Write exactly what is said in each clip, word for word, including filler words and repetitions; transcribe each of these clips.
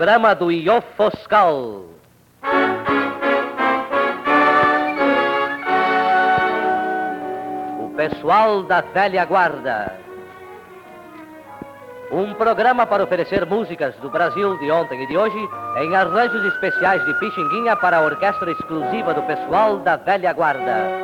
programa do Iofoscal. O pessoal da velha guarda. Um programa para oferecer músicas do Brasil de ontem e de hoje em arranjos especiais de Pixinguinha para a orquestra exclusiva do pessoal da velha guarda.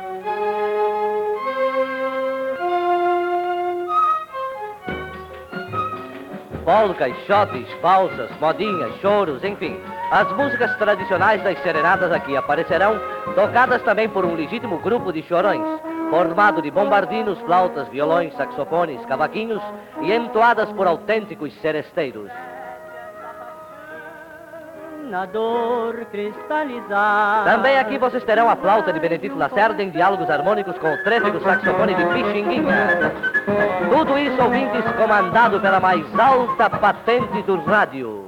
Polcas, shotes, valsas, modinhas, choros, enfim. As músicas tradicionais das serenadas aqui aparecerão, tocadas também por um legítimo grupo de chorões, formado de bombardinos, flautas, violões, saxofones, cavaquinhos e entoadas por autênticos seresteiros. Na dor cristalizada. Também aqui vocês terão a flauta de Benedito Lacerda em diálogos harmônicos com o trêpego saxofone de Pixinguinha. Tudo isso, ouvintes, comandado pela mais alta patente do rádio.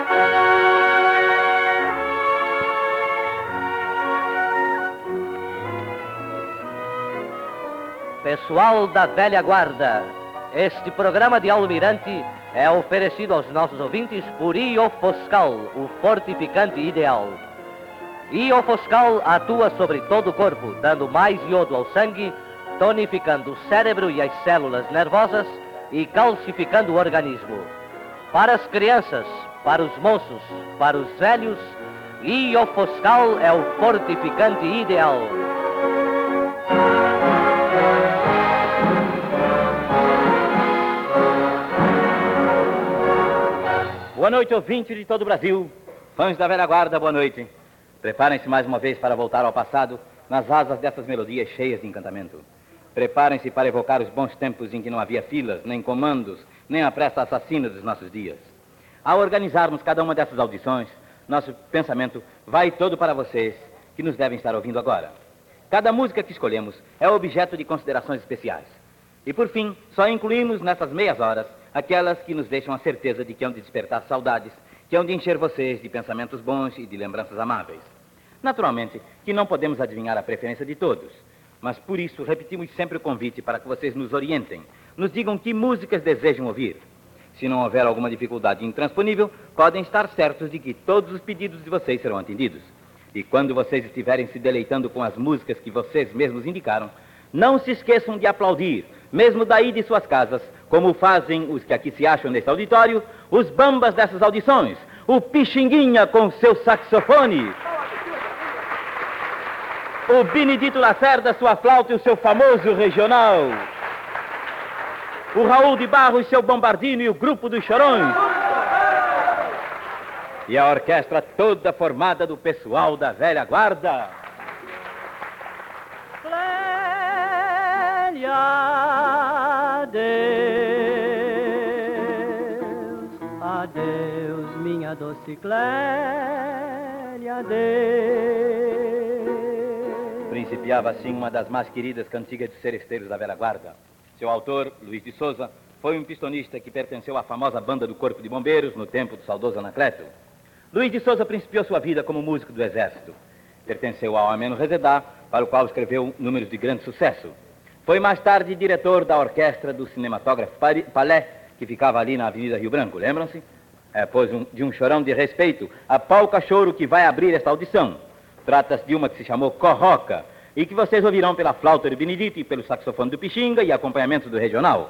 Pessoal da velha guarda, este programa de Almirante é oferecido aos nossos ouvintes por Iofoscal, o fortificante ideal. Iofoscal atua sobre todo o corpo, dando mais iodo ao sangue, tonificando o cérebro e as células nervosas e calcificando o organismo. Para as crianças, para os moços, para os velhos, Iofoscal é o fortificante ideal. Boa noite, ouvintes de todo o Brasil. Fãs da velha guarda, boa noite. Preparem-se mais uma vez para voltar ao passado nas asas dessas melodias cheias de encantamento. Preparem-se para evocar os bons tempos em que não havia filas, nem comandos, nem a pressa assassina dos nossos dias. Ao organizarmos cada uma dessas audições, nosso pensamento vai todo para vocês, que nos devem estar ouvindo agora. Cada música que escolhemos é objeto de considerações especiais. E, por fim, só incluímos nessas meias horas aquelas que nos deixam a certeza de que hão de despertar saudades, que hão de encher vocês de pensamentos bons e de lembranças amáveis. Naturalmente que não podemos adivinhar a preferência de todos, mas por isso repetimos sempre o convite para que vocês nos orientem, nos digam que músicas desejam ouvir. Se não houver alguma dificuldade intransponível, podem estar certos de que todos os pedidos de vocês serão atendidos. E quando vocês estiverem se deleitando com as músicas que vocês mesmos indicaram, não se esqueçam de aplaudir, mesmo daí de suas casas, como fazem os que aqui se acham nesse auditório, os bambas dessas audições, o Pixinguinha com seu saxofone, o Benedito Lacerda, sua flauta e o seu famoso regional, o Raul de Barros, seu bombardino e o grupo dos chorões, e a orquestra toda formada do pessoal da velha guarda. Adeus, adeus, minha doce Clélia, adeus. Principiava assim uma das mais queridas cantigas de seresteiros da velha guarda. Seu autor, Luiz de Souza, foi um pistonista que pertenceu à famosa banda do Corpo de Bombeiros no tempo do saudoso Anacleto. Luiz de Souza principiou sua vida como músico do Exército. Pertenceu ao Ameno Rezedá, para o qual escreveu números de grande sucesso. Foi mais tarde diretor da orquestra do Cinematógrafo Palais, que ficava ali na Avenida Rio Branco, lembram-se? É, pois, um, de um chorão de respeito, a polca choro que vai abrir esta audição. Trata-se de uma que se chamou Corroca, e que vocês ouvirão pela flauta de Benedito e pelo saxofone do Pixinga e acompanhamento do regional.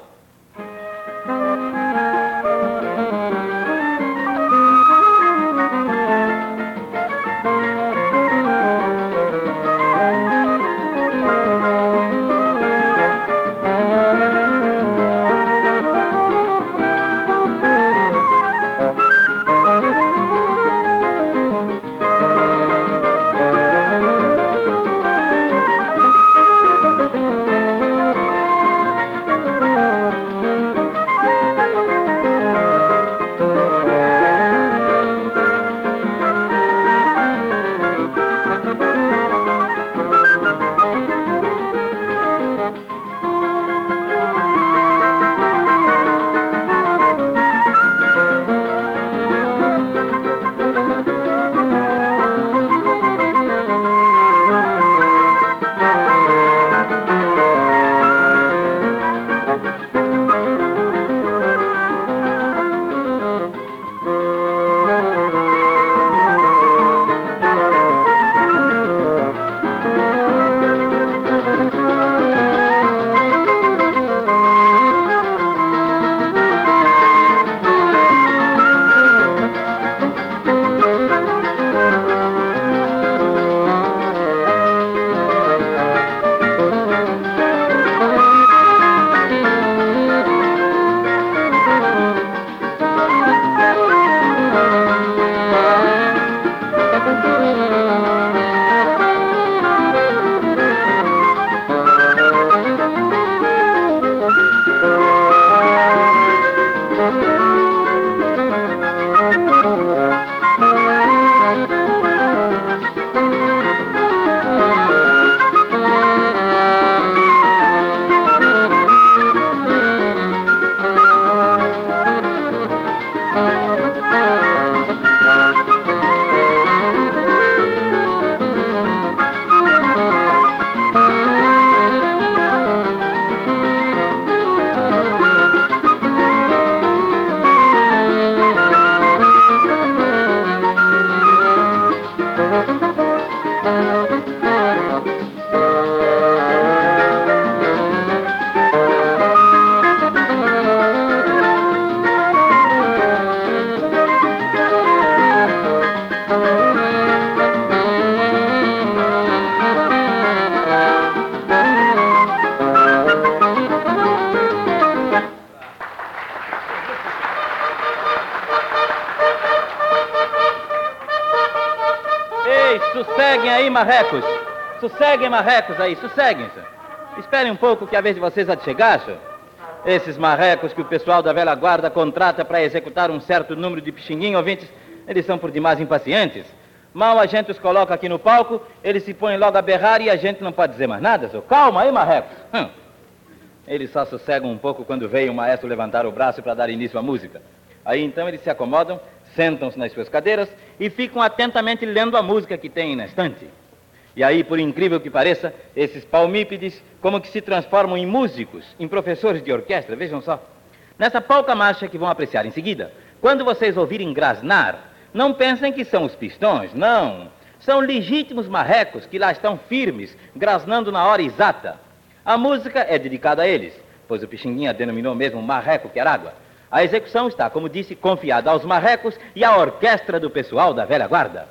marrecos! Sosseguem, marrecos aí, sosseguem-se. Esperem um pouco que a vez de vocês há de chegar, senhor. Esses marrecos que o pessoal da velha guarda contrata para executar um certo número de pixinguinho, ouvintes, eles são por demais impacientes. Mal a gente os coloca aqui no palco, eles se põem logo a berrar e a gente não pode dizer mais nada, senhor. Calma aí, marrecos. Hum. Eles só sossegam um pouco quando vem o maestro levantar o braço para dar início à música. Aí então eles se acomodam, sentam-se nas suas cadeiras e ficam atentamente lendo a música que tem na estante. E aí, por incrível que pareça, esses palmípedes como que se transformam em músicos, em professores de orquestra, vejam só. Nessa pouca marcha que vão apreciar em seguida, quando vocês ouvirem grasnar, não pensem que são os pistões, não. São legítimos marrecos que lá estão firmes, grasnando na hora exata. A música é dedicada a eles, pois o Pixinguinha denominou mesmo marreco que era água. A execução está, como disse, confiada aos marrecos e à orquestra do pessoal da velha guarda.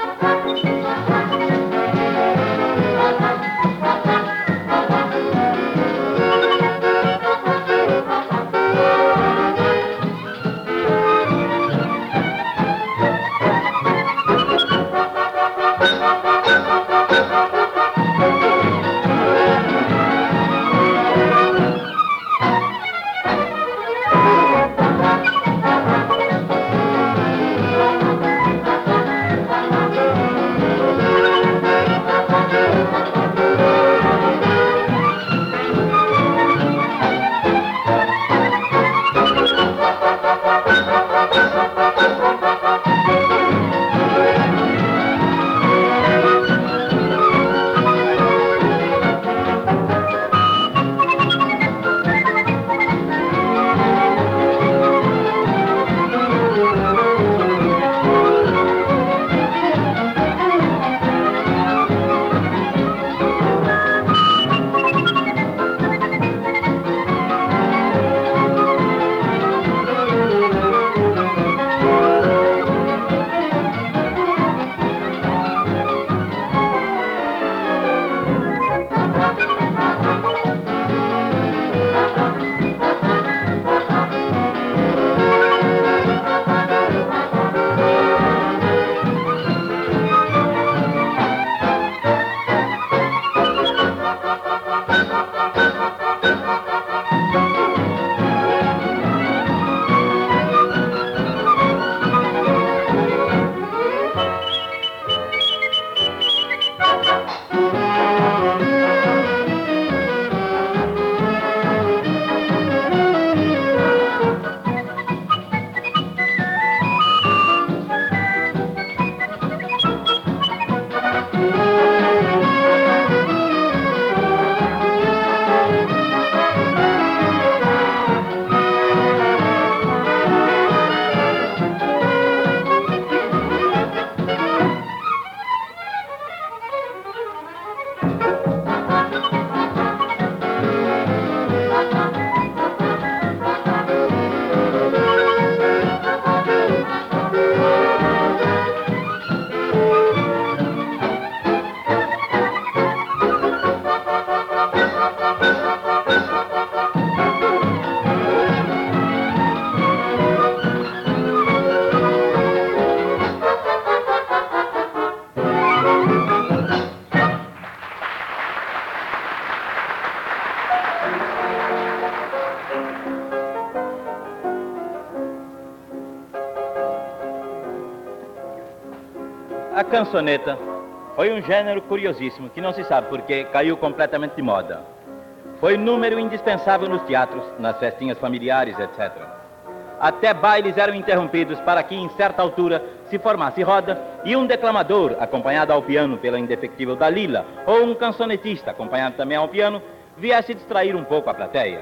A cançoneta foi um gênero curiosíssimo que não se sabe porque caiu completamente de moda. Foi número indispensável nos teatros, nas festinhas familiares, etcétera. Até bailes eram interrompidos para que, em certa altura, se formasse roda e um declamador, acompanhado ao piano pela indefectível Dalila, ou um cançonetista, acompanhado também ao piano, viesse distrair um pouco a plateia.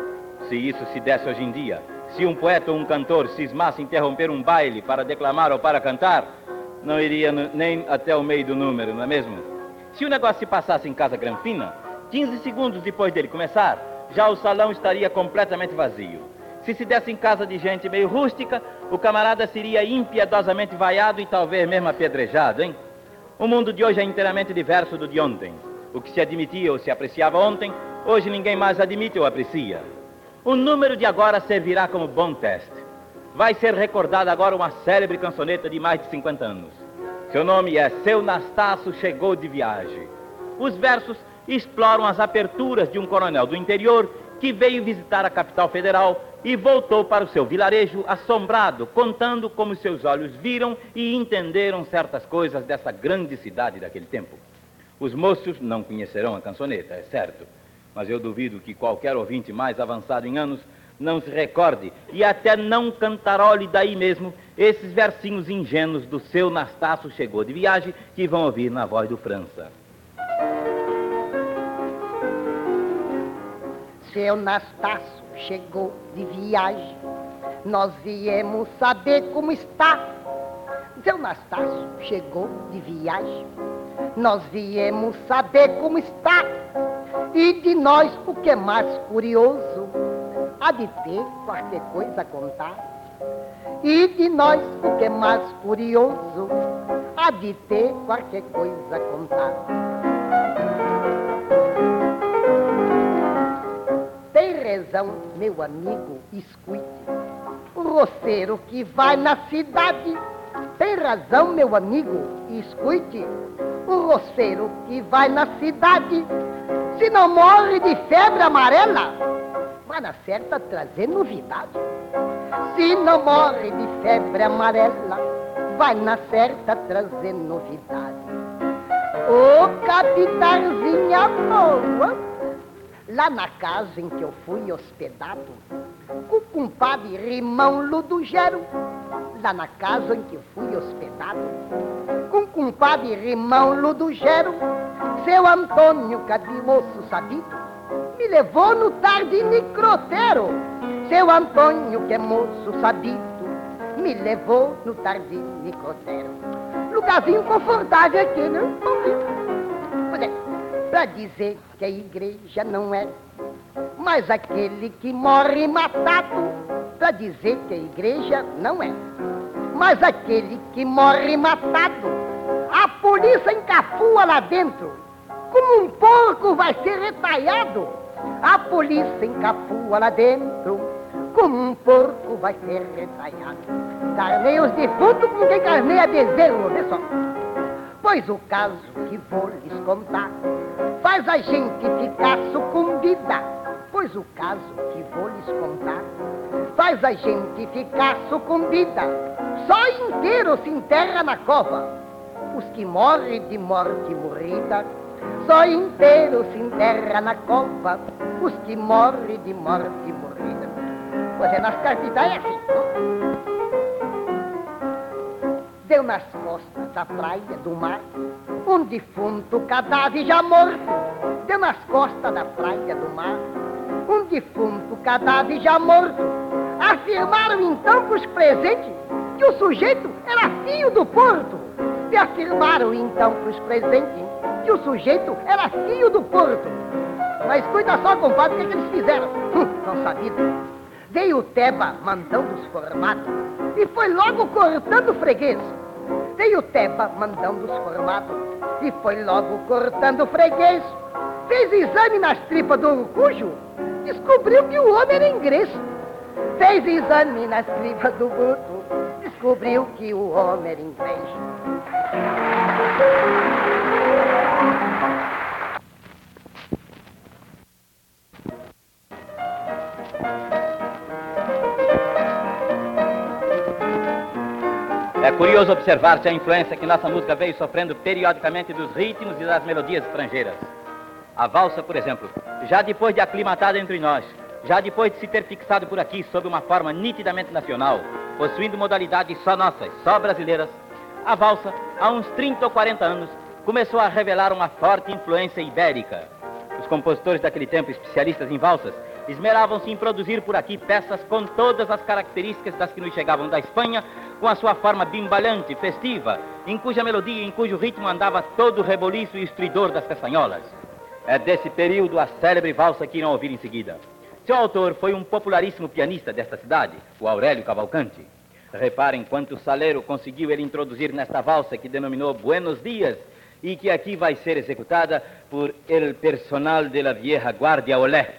Se isso se desse hoje em dia, se um poeta ou um cantor cismasse interromper um baile para declamar ou para cantar, não iria nem até o meio do número, não é mesmo? Se o negócio se passasse em Casa Granfina, quinze segundos depois dele começar, já o salão estaria completamente vazio. Se se desse em casa de gente meio rústica, o camarada seria impiedosamente vaiado e talvez mesmo apedrejado, hein? O mundo de hoje é inteiramente diverso do de ontem. O que se admitia ou se apreciava ontem, hoje ninguém mais admite ou aprecia. O número de agora servirá como bom teste. Vai ser recordada agora uma célebre cançoneta de mais de cinquenta anos. Seu nome é Seu Nastácio Chegou de Viagem. Os versos exploram as aperturas de um coronel do interior que veio visitar a capital federal e voltou para o seu vilarejo assombrado, contando como seus olhos viram e entenderam certas coisas dessa grande cidade daquele tempo. Os moços não conhecerão a cançoneta, é certo, mas eu duvido que qualquer ouvinte mais avançado em anos não se recorde e até não cantarole daí mesmo esses versinhos ingênuos do Seu Nastácio Chegou de Viagem que vão ouvir na voz do França. Seu Nastácio chegou de viagem, nós viemos saber como está. Seu Nastácio chegou de viagem, nós viemos saber como está. E de nós, o que é mais curioso, há de ter qualquer coisa a contar. E de nós, o que é mais curioso, há de ter qualquer coisa a contar. Tem razão, meu amigo, escute. O roceiro que vai na cidade. Tem razão, meu amigo, escute. O roceiro que vai na cidade, se não morre de febre amarela, vai na certa trazer novidade. Se não morre de febre amarela, vai na certa trazer novidade. Ô, capitalzinha boa, lá na casa em que eu fui hospedado, com o compadre Rimão Ludugero, lá na casa em que eu fui hospedado, com o compadre Rimão Ludugero, seu Antônio Cadimoço sabido, me levou no Tardini Croteiro. Seu Antônio, que é moço sabido, me levou no Tardini Croteiro. Lugarzinho confortável aqui, né? Pois é, pra dizer que a igreja não é mas aquele que morre matado, pra dizer que a igreja não é mas aquele que morre matado, a polícia encafua lá dentro, como um porco vai ser retalhado. A polícia encafua lá dentro, como um porco vai ser retalhado. Carneia os defuntos com quem carneia bezerro, vê só. Pois o caso que vou lhes contar faz a gente ficar sucumbida. Pois o caso que vou lhes contar faz a gente ficar sucumbida. Só inteiro se enterra na cova os que morrem de morte morrida. Só inteiro se enterra na cova os que morrem de morte morrida. Pois é, nas capitais é assim. Deu nas costas da praia do mar um defunto cadáver já morto. Deu nas costas da praia do mar um defunto cadáver já morto. Afirmaram então para os presentes que o sujeito era filho do Porto. E afirmaram então para os presentes que o sujeito era filho do Porto. Mas cuida só, compadre, o que, é que eles fizeram? Hum, não sabido. Veio o Teba mandando os formados e foi logo cortando o freguês. Veio o Teba mandando os formados e foi logo cortando o freguês. Fez exame nas tripas do Urcujo, descobriu que o homem era inglês. Fez exame nas tripas do Guto, descobriu que o homem era inglês. É curioso observar-se a influência que nossa música veio sofrendo periodicamente dos ritmos e das melodias estrangeiras. A valsa, por exemplo, já depois de aclimatada entre nós, já depois de se ter fixado por aqui sob uma forma nitidamente nacional, possuindo modalidades só nossas, só brasileiras, a valsa, há uns trinta ou quarenta anos, começou a revelar uma forte influência ibérica. Os compositores daquele tempo, especialistas em valsas, esmeravam-se em produzir por aqui peças com todas as características das que nos chegavam da Espanha, com a sua forma bimbalante, festiva, em cuja melodia e em cujo ritmo andava todo o reboliço e estridor das castanholas. É desse período a célebre valsa que irão ouvir em seguida. Seu autor foi um popularíssimo pianista desta cidade, o Aurélio Cavalcanti. Reparem quanto saleiro conseguiu ele introduzir nesta valsa que denominou Buenos Dias e que aqui vai ser executada por el personal de la vieja guardia Olé.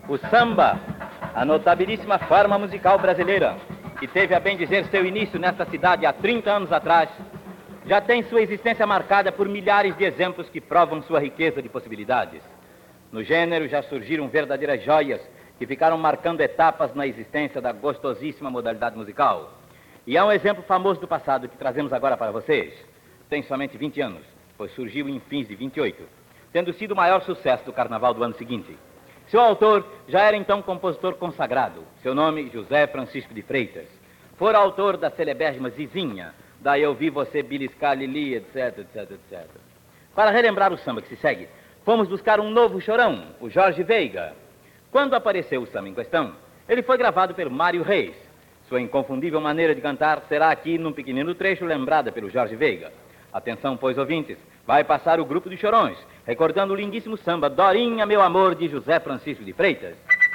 O samba, a notabilíssima forma musical brasileira, que teve a bem dizer seu início nesta cidade há trinta anos atrás, já tem sua existência marcada por milhares de exemplos que provam sua riqueza de possibilidades. No gênero já surgiram verdadeiras joias que ficaram marcando etapas na existência da gostosíssima modalidade musical. E há um exemplo famoso do passado que trazemos agora para vocês. Tem somente vinte anos, pois surgiu em fins de vinte e oito, tendo sido o maior sucesso do carnaval do ano seguinte. Seu autor já era então compositor consagrado, seu nome José Francisco de Freitas. Fora autor da celebérrima Zizinha, daí eu vi você beliscar Lili, etc, etc, etcétera. Para relembrar o samba que se segue, fomos buscar um novo chorão, o Jorge Veiga. Quando apareceu o samba em questão, ele foi gravado pelo Mário Reis. Sua inconfundível maneira de cantar será aqui, num pequenino trecho, lembrada pelo Jorge Veiga. Atenção, pois, ouvintes, vai passar o grupo de chorões, recordando o lindíssimo samba Dorinha, Meu Amor, de José Francisco de Freitas.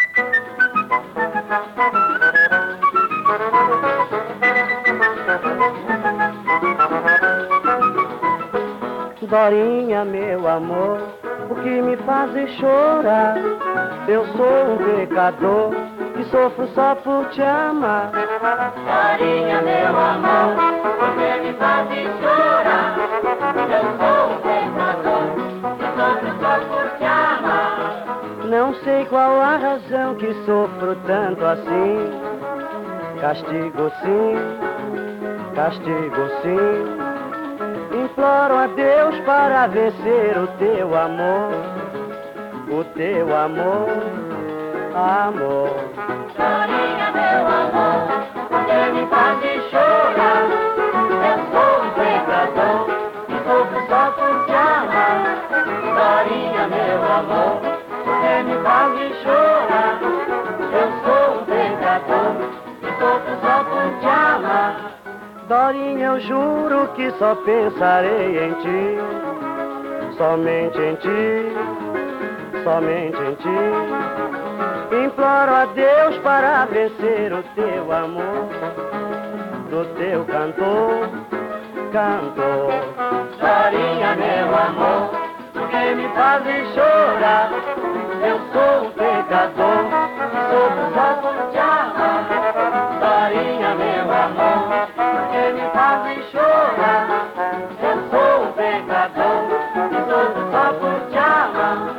Dorinha, meu amor, o que me faz chorar? Eu sou um pecador que sofro só por te amar. Dorinha, meu amor, o que me faz chorar? Eu sou um pecador que sofro só por te amar. Não sei qual a razão que sofro tanto assim. Castigo sim, castigo sim. Imploro a Deus para vencer o teu amor, o teu amor, amor. Dorinha, meu amor, você me faz chorar. Eu sou um pecador que sofro só por te amar. Dorinha, meu amor, você me faz chorar. Eu sou um pecador que sofro só por te amar. Dorinha, eu juro que só pensarei em ti, somente em ti, somente em ti. Imploro a Deus para vencer o teu amor, do teu cantor, cantor. Dorinha, meu amor, porque me faz chorar. Eu sou um pecador que sofro só por te amar. Dorinha, meu amor, porque me faz chorar. Eu sou um pecador que sofro só por te amar.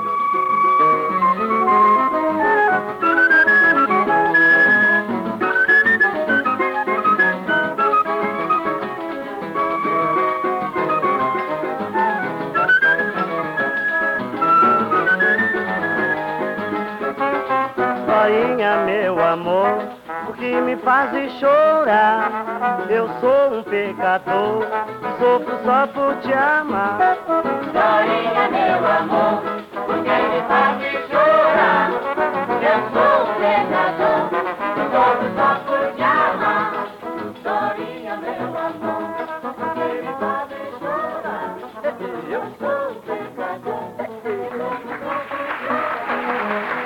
Dorinha, meu amor, o que me faz chorar? Eu sou um pecador, sofro só por te amar. Dorinha, meu amor, porque me faz chorar? Eu sou um pecador, sofro só por te amar. Dorinha, meu amor, porque me faz chorar? Eu sou um pecador, sofro só por te amar.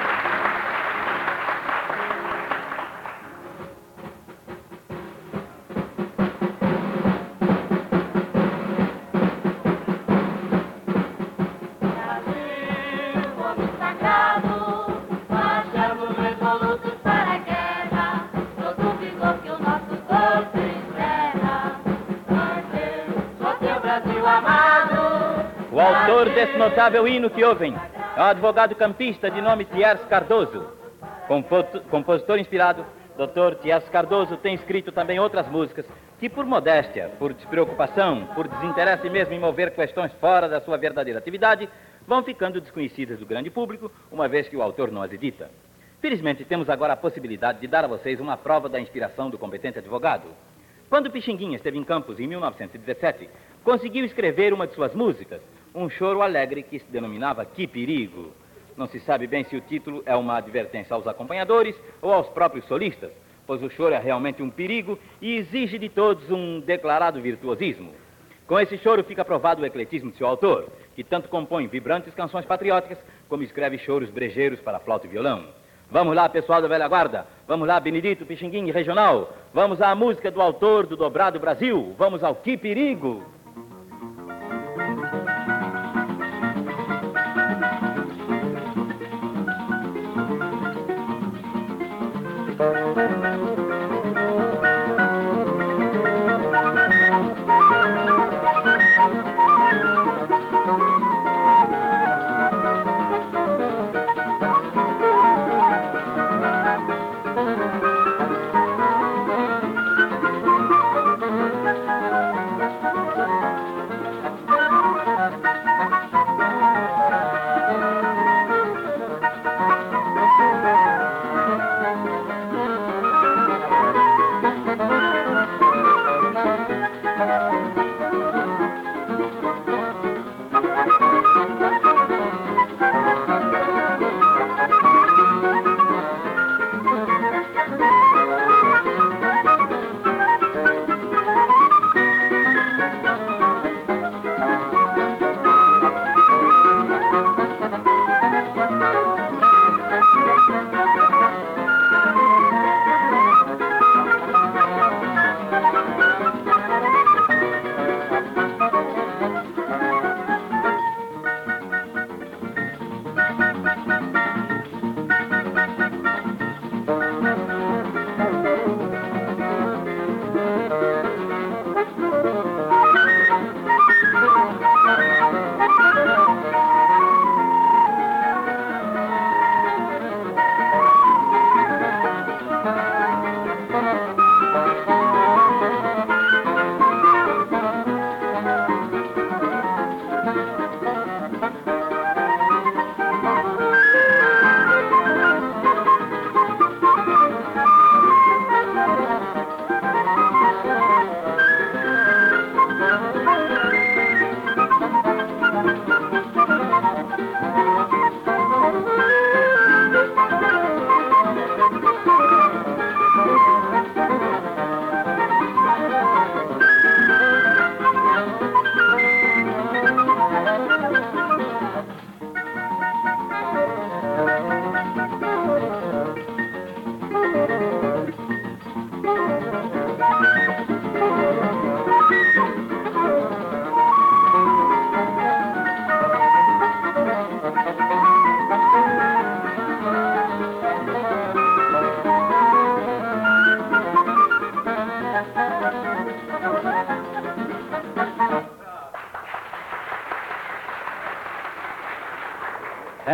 O autor desse notável hino que ouvem é um advogado campista de nome Tierce Cardoso. Compositor inspirado, doutor Tierce Cardoso tem escrito também outras músicas que, por modéstia, por despreocupação, por desinteresse mesmo em mover questões fora da sua verdadeira atividade, vão ficando desconhecidas do grande público, uma vez que o autor não as edita. Felizmente, temos agora a possibilidade de dar a vocês uma prova da inspiração do competente advogado. Quando Pixinguinha esteve em Campos, em mil novecentos e dezessete, conseguiu escrever uma de suas músicas, um choro alegre que se denominava Que Perigo. Não se sabe bem se o título é uma advertência aos acompanhadores ou aos próprios solistas, pois o choro é realmente um perigo e exige de todos um declarado virtuosismo. Com esse choro fica provado o ecletismo de seu autor, que tanto compõe vibrantes canções patrióticas, como escreve choros brejeiros para flauta e violão. Vamos lá, pessoal da velha guarda. Vamos lá, Benedito, Pixinguinha e Regional. Vamos à música do autor do Dobrado Brasil. Vamos ao Que Perigo.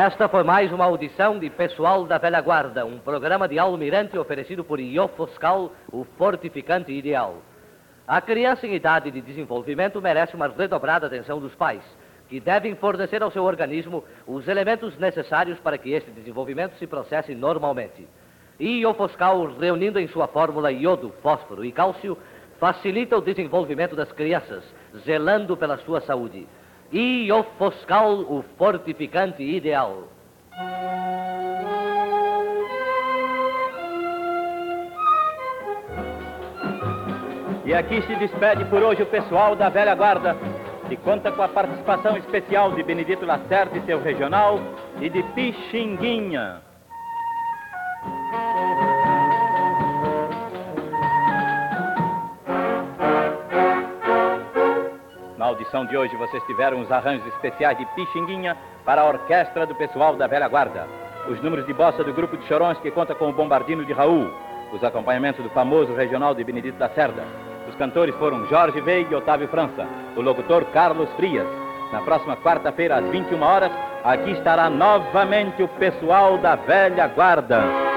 Esta foi mais uma audição de Pessoal da Velha Guarda, um programa de Almirante oferecido por Ió Foscal, o fortificante ideal. A criança em idade de desenvolvimento merece uma redobrada atenção dos pais, que devem fornecer ao seu organismo os elementos necessários para que este desenvolvimento se processe normalmente. Ió Foscal, reunindo em sua fórmula iodo, fósforo e cálcio, facilita o desenvolvimento das crianças, zelando pela sua saúde. Ió Foscal, o fortificante ideal. E aqui se despede por hoje o pessoal da Velha Guarda, que conta com a participação especial de Benedito Lacerda e seu regional e de Pixinguinha. Na audição de hoje vocês tiveram os arranjos especiais de Pixinguinha para a orquestra do pessoal da Velha Guarda, os números de bossa do grupo de Chorões que conta com o bombardino de Raul, os acompanhamentos do famoso regional de Benedito Lacerda. Os cantores foram Jorge Veiga e Otávio França, o locutor Carlos Frias. Na próxima quarta-feira às vinte e uma horas, aqui estará novamente o pessoal da Velha Guarda.